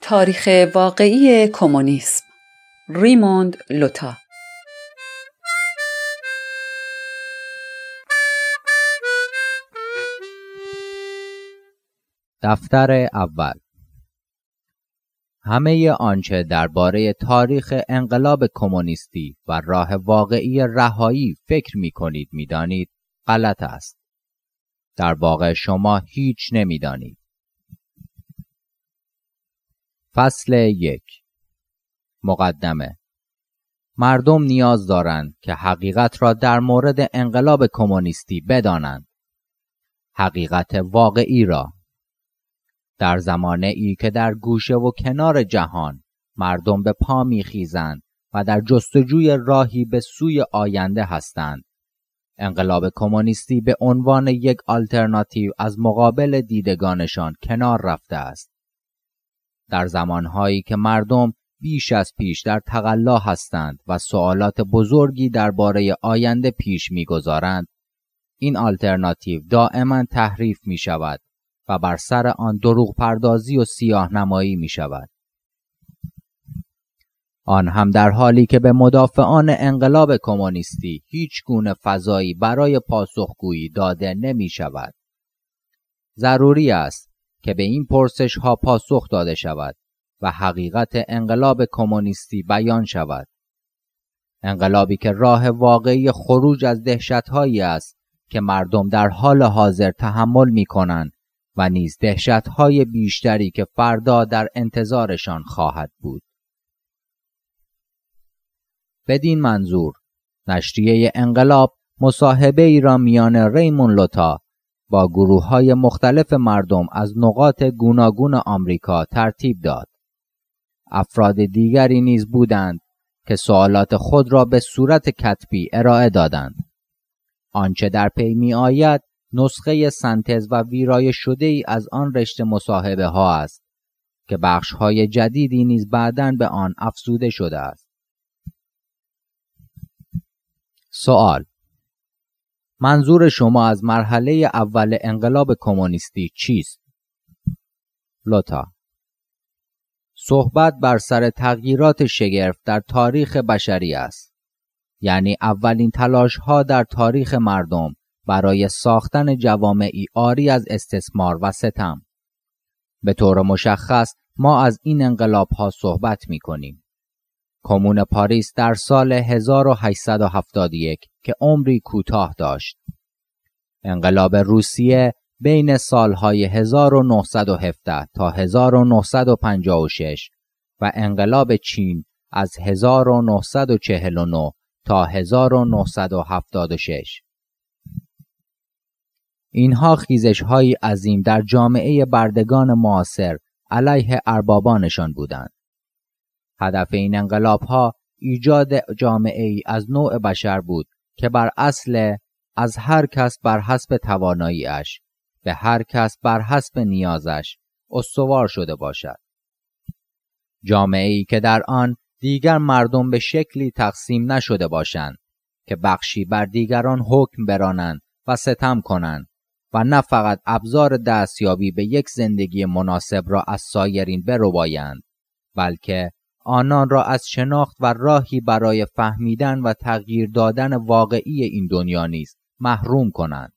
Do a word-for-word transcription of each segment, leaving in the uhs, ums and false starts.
تاریخ واقعی کمونیسم، ریموند لوتا. دفتر اول. همه آنچه درباره تاریخ انقلاب کمونیستی و راه واقعی رهایی فکر می کنید می دانید غلط است. در واقع شما هیچ نمی دانید. فصل یک. مقدمه. مردم نیاز دارند که حقیقت را در مورد انقلاب کمونیستی بدانند. حقیقت واقعی را. در زمانه ای که در گوشه و کنار جهان مردم به پا می‌خیزند و در جستجوی راهی به سوی آینده هستند، انقلاب کمونیستی به عنوان یک آلترناتیو از مقابل دیدگانشان کنار رفته است. در زمانهایی که مردم بیش از پیش در تقلا هستند و سوالات بزرگی درباره آینده پیش می‌گذارند، این آلترناتیو دائما تحریف می‌شود و بر سر آن دروغ پردازی و سیاه نمایی می شود. آن هم در حالی که به مدافعان انقلاب کمونیستی هیچ گونه فضایی برای پاسخگویی داده نمی شود. ضروری است که به این پرسش ها پاسخ داده شود و حقیقت انقلاب کمونیستی بیان شود. انقلابی که راه واقعی خروج از دهشت‌هایی است که مردم در حال حاضر تحمل می کنند و نیز دهشت‌های بیشتری که فردا در انتظارشان خواهد بود. بدین منظور، نشریه انقلاب مصاحبه ای را میان ریموند لوتا با گروه‌های مختلف مردم از نقاط گوناگون آمریکا ترتیب داد. افراد دیگری نیز بودند که سوالات خود را به صورت کتبی ارائه دادند. آنچه در پی می آید نسخه سنتز و ویرایش شده ای از آن رشته مصاحبه ها است که بخش های جدیدی نیز بعداً به آن افزوده شده است. سوال: منظور شما از مرحله اول انقلاب کمونیستی چیست؟ لوتا: صحبت بر سر تغییرات شگرف در تاریخ بشری است، یعنی اولین تلاش ها در تاریخ مردم برای ساختن جوامعی عاری از استثمار و ستم. به طور مشخص ما از این انقلاب ها صحبت می کنیم. کمون پاریس در سال هزار و هشتصد و هفتاد و یک که عمری کوتاه داشت. انقلاب روسیه بین سالهای هزار و نهصد و هفده تا هزار و نهصد و پنجاه و شش و انقلاب چین از هزار و نهصد و چهل و نه تا هزار و نهصد و هفتاد و شش. اینها خیزش‌های عظیم در جامعه بردگان معاصر علیه اربابانشان بودند. هدف این انقلاب‌ها ایجاد جامعه‌ای از نوع بشر بود که بر اصل از هر کس بر حسب توانایی‌اش به هر کس بر حسب نیازش استوار شده باشد. جامعه‌ای که در آن دیگر مردم به شکلی تقسیم نشده باشند که بخشی بر دیگران حکم برانند و ستم کنند و نه فقط ابزار دستیابی به یک زندگی مناسب را از سایرین بربایند، بلکه آنان را از شناخت و راهی برای فهمیدن و تغییر دادن واقعی این دنیا نیز محروم کنند.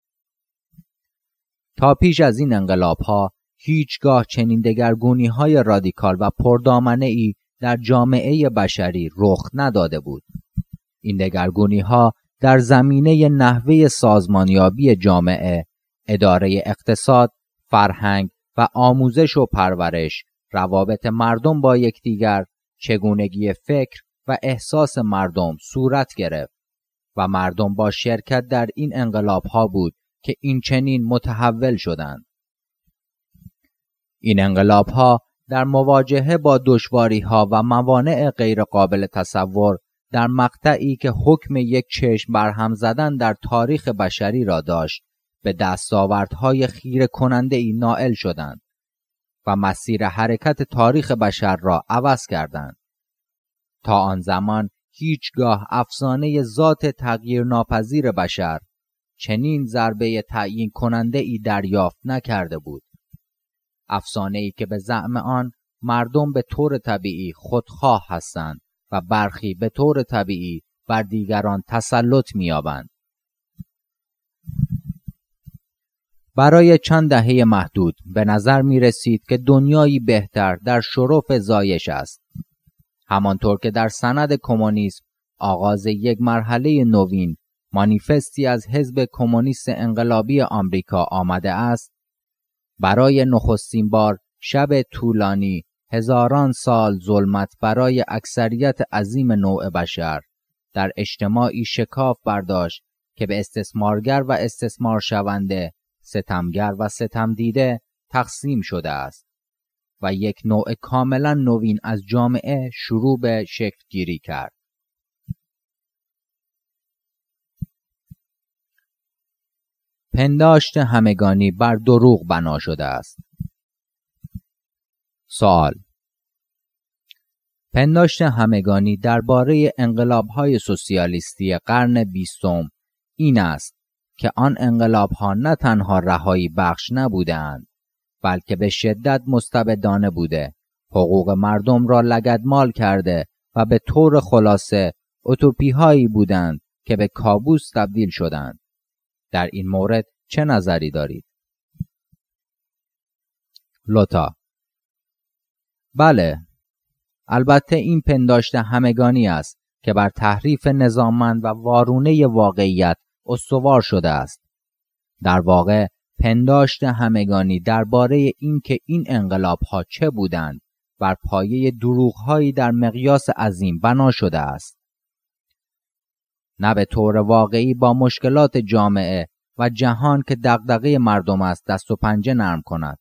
تا پیش از این انقلاب‌ها هیچگاه چنین دگرگونی‌های رادیکال و پردامنه‌ای در جامعه بشری رخ نداده بود. این دگرگونی‌ها در زمینه نحوه سازمانیابی جامعه، اداره اقتصاد، فرهنگ و آموزش و پرورش، روابط مردم با یکدیگر، چگونگی فکر و احساس مردم صورت گرفت و مردم با شرکت در این انقلاب‌ها بود که این چنین متحول شدند. این انقلاب‌ها در مواجهه با دشواری‌ها و موانع غیرقابل تصور در مقطعی که حکم یک چشم برهم زدن در تاریخ بشری را داشت، به دستاوردهای خیره کننده ای نائل شدند و مسیر حرکت تاریخ بشر را عوض کردند. تا آن زمان هیچگاه افسانه ذات تغییر ناپذیر بشر چنین ضربه تعیین کننده ای دریافت نکرده بود. افسانه‌ای که به زعم آن مردم به طور طبیعی خودخواه هستند و برخی به طور طبیعی بر دیگران تسلط می‌یابند. برای چند دهه محدود به نظر می رسید که دنیایی بهتر در شرف زایش است. همانطور که در سند کمونیسم آغاز یک مرحله نوین، مانیفستی از حزب کمونیست انقلابی آمریکا آمده است، برای نخستین بار شب طولانی هزاران سال ظلمت برای اکثریت عظیم نوع بشر در اجتماعی شکاف برداشت که به استثمارگر و استثمار شونده، ستمگر و ستم دیده تقسیم شده است و یک نوع کاملا نوین از جامعه شروع به شکل گیری کرد. پنداشت همگانی بر دروغ بنا شده است. سوال: پنداشت همگانی درباره انقلاب‌های سوسیالیستی قرن بیستم این است که آن انقلاب‌ها نه تنها رهایی بخش نبودند، بلکه به شدت مستبدانه بوده، حقوق مردم را لگدمال کرده و به طور خلاصه اوتوپی‌هایی بودند که به کابوس تبدیل شدند. در این مورد چه نظری دارید؟ لوتا: بله، البته این پنداشت همگانی است که بر تحریف نظاممند و وارونه واقعیت استوار شده است. در واقع پنداشت همگانی درباره اینکه این انقلاب‌ها چه بودند بر پایه دروغ‌هایی در مقیاس عظیم بنا شده است. نه به طور واقعی با مشکلات جامعه و جهان که دغدغه مردم است دست و پنجه نرم کند.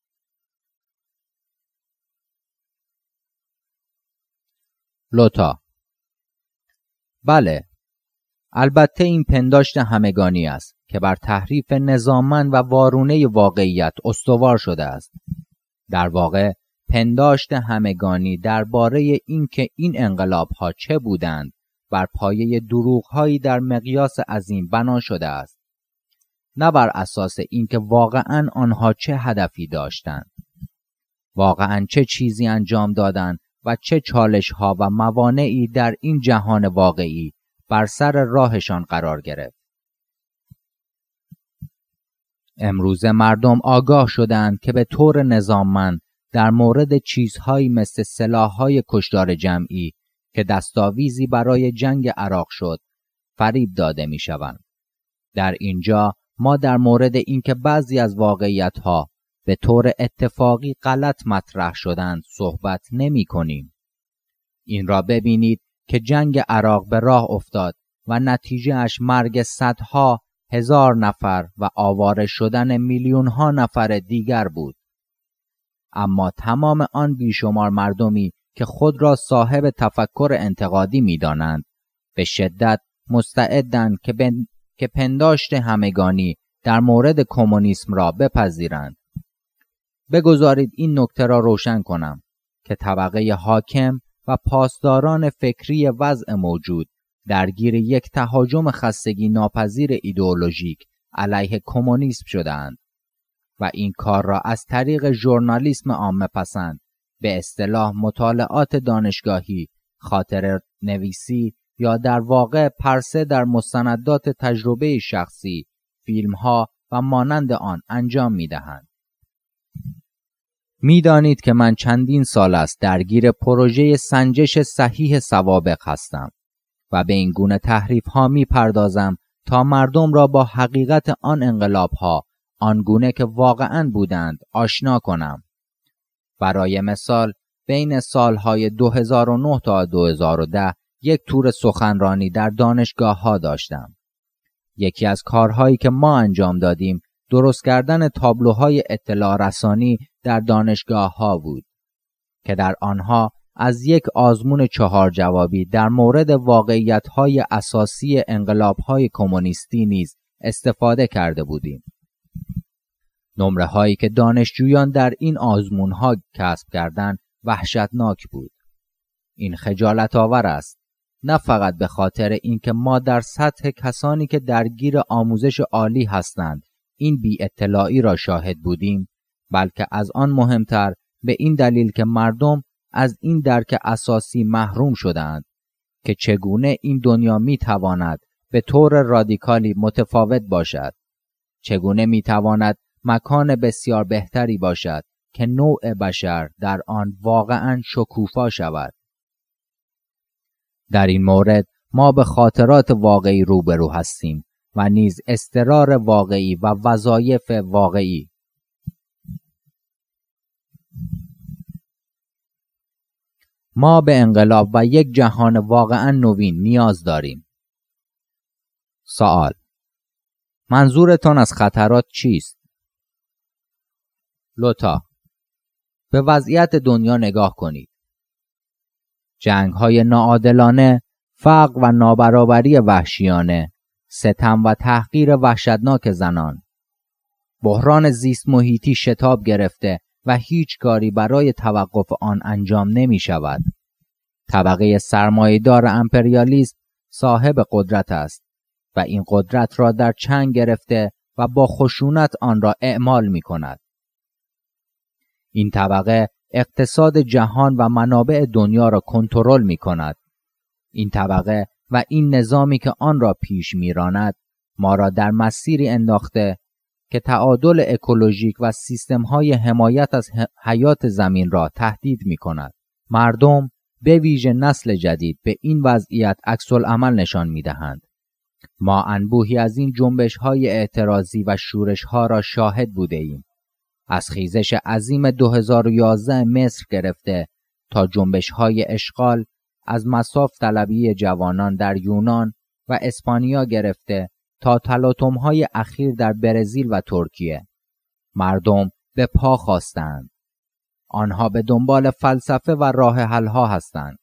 لوتا: بله، البته این پنداشت همگانی است که بر تحریف نظاممند و وارونه واقعیت استوار شده است. در واقع پنداشت همگانی درباره اینکه این انقلاب‌ها چه بودند بر پایه دروغ‌هایی در مقیاس عظیم بنا شده است، نه بر اساس اینکه واقعاً آنها چه هدفی داشتند، واقعاً چه چیزی انجام دادند و چه چالش‌ها و موانعی در این جهان واقعی بر سر راهشان قرار گرفت. امروز مردم آگاه شدند که به طور نظاممند در مورد چیزهایی مثل سلاح‌های کشتار جمعی که دستاویزی برای جنگ عراق شد، فریب داده می‌شوند. در اینجا ما در مورد اینکه بعضی از واقعیت‌ها به طور اتفاقی غلط مطرح شدند صحبت نمی‌کنیم. این را ببینید که جنگ عراق به راه افتاد و نتیجهش مرگ صدها هزار نفر و آواره شدن میلیون‌ها نفر دیگر بود. اما تمام آن بیشمار مردمی که خود را صاحب تفکر انتقادی می‌دانند به شدت مستعدند که, بن... که پنداشت همگانی در مورد کمونیسم را بپذیرند. بگذارید این نکته را روشن کنم که طبقه حاکم و پاسداران فکری وضع موجود درگیر یک تهاجم خستگی ناپذیر ایدئولوژیک علیه کمونیسم شدند و این کار را از طریق ژورنالیسم عامه پسند، به اصطلاح مطالعات دانشگاهی، خاطره نویسی یا در واقع پرسه در مستندات تجربه شخصی، فیلم‌ها و مانند آن انجام می‌دهند. می‌دانید که من چندین سال است درگیر پروژه سنجش صحیح سوابق هستم و به این گونه تحریف‌ها می‌پردازم تا مردم را با حقیقت آن انقلاب‌ها آنگونه که واقعاً بودند آشنا کنم. برای مثال بین سالهای دو هزار و نه تا دو هزار و ده یک تور سخنرانی در دانشگاه‌ها داشتم. یکی از کارهایی که ما انجام دادیم درست کردن تابلوهای اطلاع رسانی در دانشگاه‌ها بود که در آنها از یک آزمون چهار جوابی در مورد واقعیت‌های اساسی انقلاب‌های کمونیستی نیز استفاده کرده بودیم. نمره هایی که دانشجویان در این آزمون ها کسب کردند وحشتناک بود. این خجالت آور است، نه فقط به خاطر اینکه ما در سطح کسانی که درگیر آموزش عالی هستند این بی اطلاعی را شاهد بودیم، بلکه از آن مهمتر به این دلیل که مردم از این درک اساسی محروم شدند که چگونه این دنیا می تواند به طور رادیکالی متفاوت باشد، چگونه می تواند مکان بسیار بهتری باشد که نوع بشر در آن واقعاً شکوفا شود. در این مورد ما به خاطرات واقعی روبرو هستیم و نیز اضطرار واقعی و وظایف واقعی. ما به انقلاب و یک جهان واقعاً نوین نیاز داریم. سوال: منظورتان از خطرات چیست؟ لوتا: به وضعیت دنیا نگاه کنید. جنگ‌های ناعادلانه، فقر و نابرابری وحشیانه، ستم و تحقیر وحشتناک زنان، بحران زیست محیطی شتاب گرفته و هیچ کاری برای توقف آن انجام نمی شود. طبقه سرمایه‌دار امپریالیست صاحب قدرت است و این قدرت را در چنگ گرفته و با خشونت آن را اعمال می کند. این طبقه اقتصاد جهان و منابع دنیا را کنترل می کند. این طبقه و این نظامی که آن را پیش می راند ما را در مسیری انداخته که تعادل اکولوژیک و سیستم‌های حمایت از حیات زمین را تهدید می کند. مردم به ویژه نسل جدید به این وضعیت عکس‌العمل نشان می دهند. ما انبوهی از این جنبش‌های اعتراضی و شورش‌ها را شاهد بوده ایم. از خیزش عظیم دو هزار و یازده مصر گرفته تا جنبش‌های اشغال از مصاف طلبی جوانان در یونان و اسپانیا گرفته تا تلاطم‌های اخیر در برزیل و ترکیه، مردم به پا خواستند. آنها به دنبال فلسفه و راه حل‌ها هستند.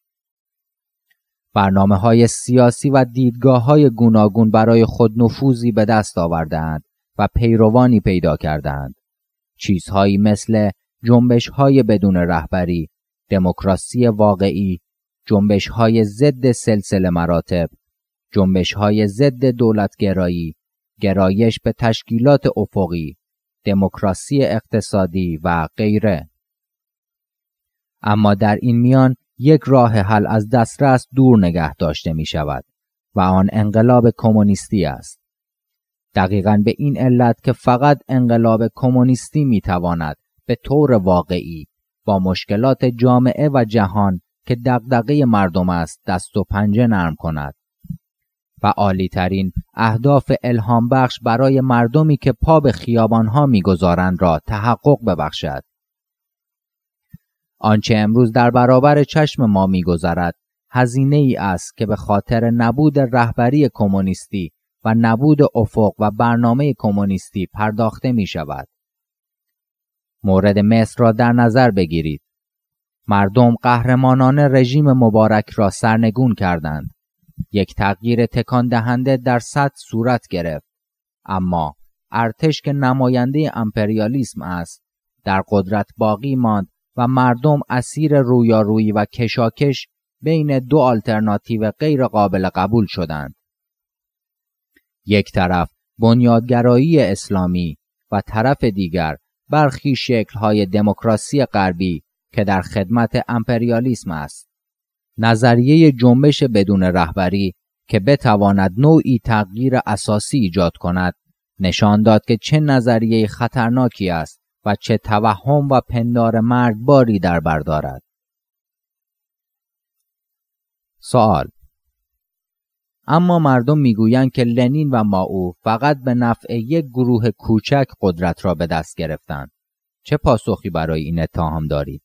برنامه‌های سیاسی و دیدگاه‌های گوناگون برای خود نفوذی به دست آوردند و پیروانی پیدا کردند. چیزهایی مثل جنبش‌های بدون رهبری، دموکراسی واقعی، جنبش‌های ضد سلسله مراتب، جنبش‌های ضد دولتگرایی، گرایش به تشکیلات افقی، دموکراسی اقتصادی و غیره. اما در این میان یک راه حل از دسترس دور نگه داشته می شود و آن انقلاب کمونیستی است. دقیقاً به این علت که فقط انقلاب کمونیستی می تواند به طور واقعی با مشکلات جامعه و جهان که دغدغه مردم است دست و پنجه نرم کند و عالی‌ترین اهداف الهام بخش برای مردمی که پا به خیابان‌ها می‌گذارند را تحقق ببخشد. آنچه امروز در برابر چشم ما می‌گذرد هزینه‌ای است که به خاطر نبود رهبری کمونیستی و نبود افق و برنامه کمونیستی پرداخته می‌شود. مورد مصر را در نظر بگیرید. مردم قهرمانانه رژیم مبارک را سرنگون کردند. یک تغییر تکان دهنده در سطح صورت گرفت، اما ارتش که نماینده امپریالیسم است در قدرت باقی ماند و مردم اسیر رویارویی و کشاکش بین دو آلترناتیو غیر قابل قبول شدند. یک طرف بنیادگرایی اسلامی و طرف دیگر برخی شکل‌های دموکراسی غربی که در خدمت امپریالیسم است. نظریه جنبش بدون رهبری که بتواند نوعی تغییر اساسی ایجاد کند، نشان داد که چه نظریه خطرناکی است و چه توهم و پندار مرگباری در بر دارد. سوال: اما مردم میگویند که لنین و مائو فقط به نفع یک گروه کوچک قدرت را به دست گرفتند. چه پاسخی برای این اتهام دارید؟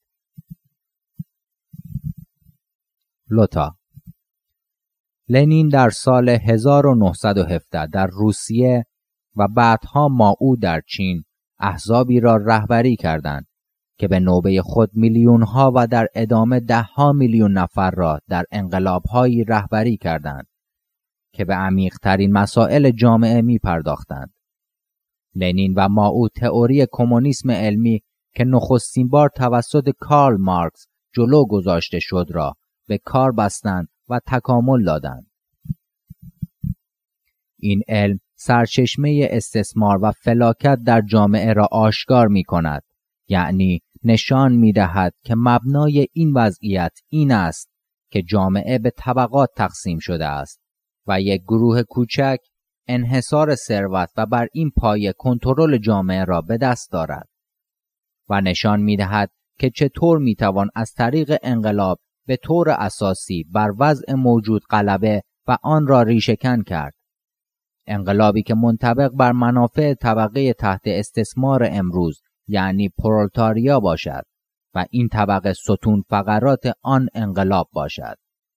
لوتا: لنین در سال هزار و نهصد و هفده در روسیه و بعدها مائو در چین احزابی را رهبری کردند که به نوبه خود میلیون‌ها و در ادامه ده‌ها میلیون نفر را در انقلاب‌هایی رهبری کردند که به عمیق‌ترین مسائل جامعه می پرداختند. لنین و مائو تئوری کمونیسم علمی که نخستین بار توسط کارل مارکس جلو گذاشته شد را به کار بستند و تکامل دادند. این علم سرچشمه استثمار و فلاکت در جامعه را آشکار می کند، یعنی نشان می دهد که مبنای این وضعیت این است که جامعه به طبقات تقسیم شده است و یک گروه کوچک انحصار ثروت و بر این پایه کنترل جامعه را به دست دارد و نشان می دهد که چطور می توان از طریق انقلاب به طور اساسی بر وضع موجود غلبه و آن را ریشه‌کن کرد. انقلابی که منطبق بر منافع طبقه تحت استثمار امروز یعنی پرولتاریا باشد و این طبقه ستون فقرات آن انقلاب باشد.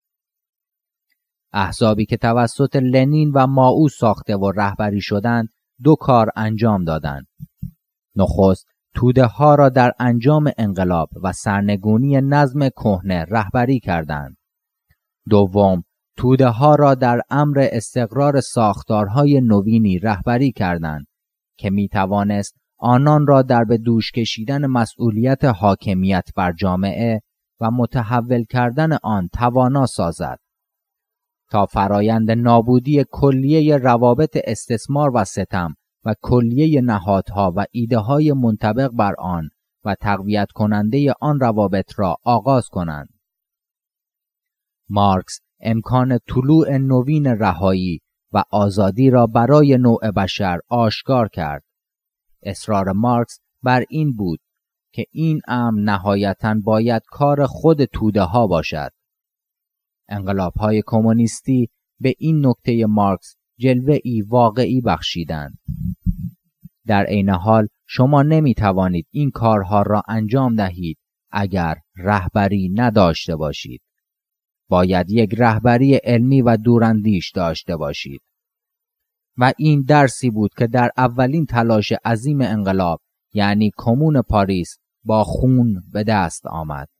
احزابی که توسط لنین و مائو ساخته و رهبری شدند دو کار انجام دادند. نخست توده ها را در انجام انقلاب و سرنگونی نظم کهنه رهبری کردند. دوم، توده ها را در امر استقرار ساختارهای نوینی رهبری کردند که می توانست آنان را در به دوش کشیدن مسئولیت حاکمیت بر جامعه و متحول کردن آن توانا سازد تا فرایند نابودی کلیه روابط استثمار و ستم و کلیه نهادها و ایده‌های منطبق بر آن و تقویت کننده آن روابط را آغاز کنند. مارکس امکان طلوع نوین رهایی و آزادی را برای نوع بشر آشکار کرد. اصرار مارکس بر این بود که این امر نهایتاً باید کار خود توده ها باشد. انقلاب‌های کمونیستی به این نکته مارکس جلوه‌ای واقعی بخشیدند. در عین حال شما نمی توانید این کارها را انجام دهید اگر رهبری نداشته باشید. باید یک رهبری علمی و دوراندیش داشته باشید. و این درسی بود که در اولین تلاش عظیم انقلاب یعنی کمون پاریس با خون به دست آمد.